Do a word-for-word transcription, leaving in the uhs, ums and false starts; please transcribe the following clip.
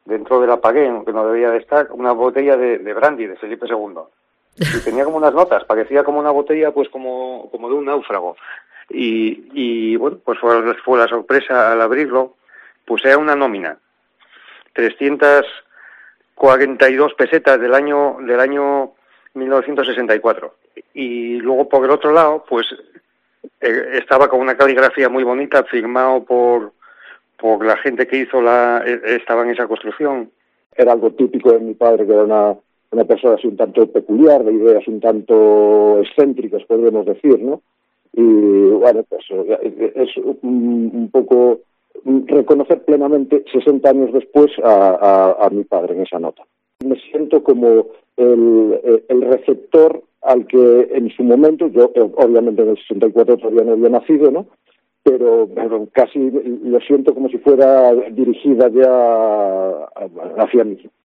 dentro del apaguén, que no debía de estar, una botella de, de brandy de Felipe segundo. Y tenía como unas notas, parecía como una botella, pues como, como de un náufrago. Y, y bueno, pues fue, fue la sorpresa al abrirlo, pues era una nómina. trescientas cuarenta y dos pesetas del año, del año mil novecientos sesenta y cuatro. Y luego por el otro lado, pues eh, estaba con una caligrafía muy bonita, firmado por, por la gente que hizo la, eh, estaba en esa construcción. Era algo típico de mi padre, que era una, una persona así un tanto peculiar, de ideas un tanto excéntricas, podríamos decir, ¿no? Y bueno, pues es un, un poco reconocer plenamente, sesenta años después, a, a, a mi padre en esa nota. Me siento como el, el receptor al que en su momento, yo obviamente en el sesenta y cuatro todavía no había nacido, ¿no? Pero, pero casi lo siento como si fuera dirigida ya hacia mí.